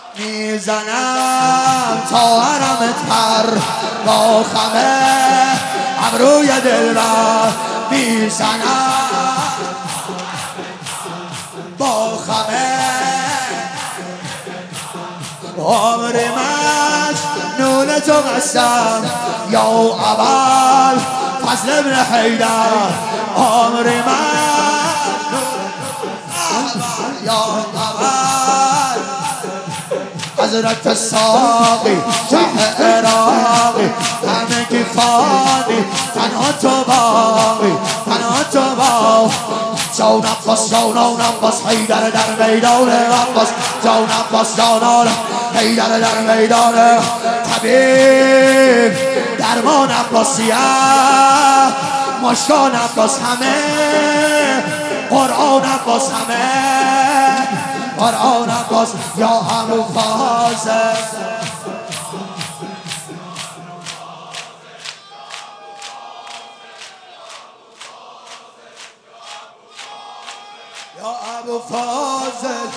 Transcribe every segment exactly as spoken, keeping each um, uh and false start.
میزنم تا حرمت پر با خمه ابروی دلبر میزنم با خمه عمر مجنون تو قسم یا اول فضل ابن حیدر عمر مجنون یا اول حضرت ساقی شه عراقی همه کی فانی تنها تو باقی تنها تو باقی جان عباس جانان عباس حیدر در میدان عباس جان عباس جانان حیدر در میدان طبیب درمان عباسیه مشکان عباس همه قرآن عباس همه قرآن عباس یا همو فازه یا ابو فاضل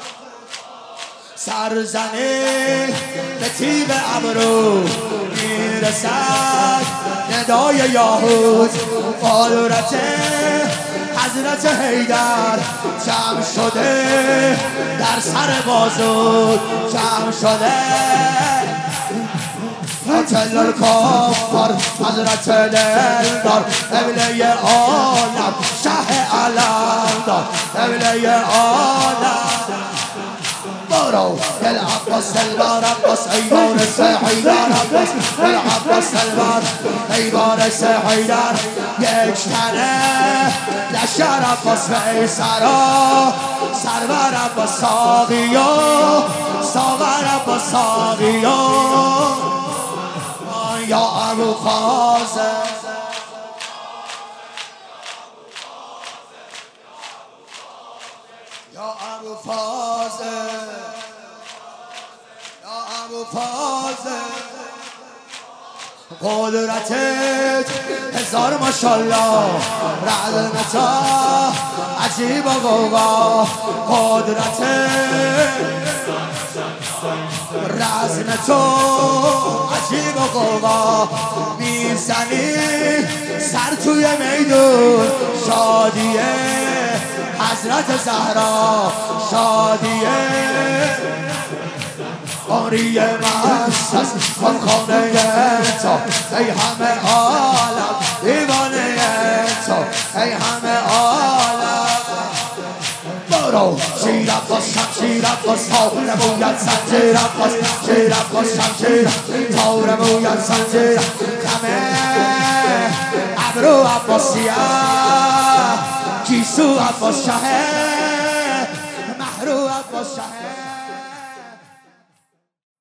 سرزنی به تیغ ابرو میرسد ندای یاهود قدرت حضرت حیدر جمع شده در سر بازو جمع شده قاتل الکفار حضرت دلدار قبله عالم شه علمدار قبله عالم برو العباس سلوار عباس ایوان حیدر عباس العباس سلوار ایوان حیدر یک تنه لشکر عباس ویسرا سرور عباس ساقیا ساغر عباس ساقیا یا ابو فاضل یا ابو فاضل یا ابو فاضل قدرتت هزار ماشالله رعدنتا عجیب و غوغا قدرتت رزم تو عجیب و غوغا میزنی سر توی میدون شادیه حضرت زهرا شادیه عمری مست از خانه تو ای همه عالم دیوانه تو ای همه عالم برو شیر عباس شمشیر عباس تاور موید زنجیر عباس شیر عباس شمشیر تاور موید زنجیر همه ابرو عباسیه کیسو عباس شه محرو عباس شه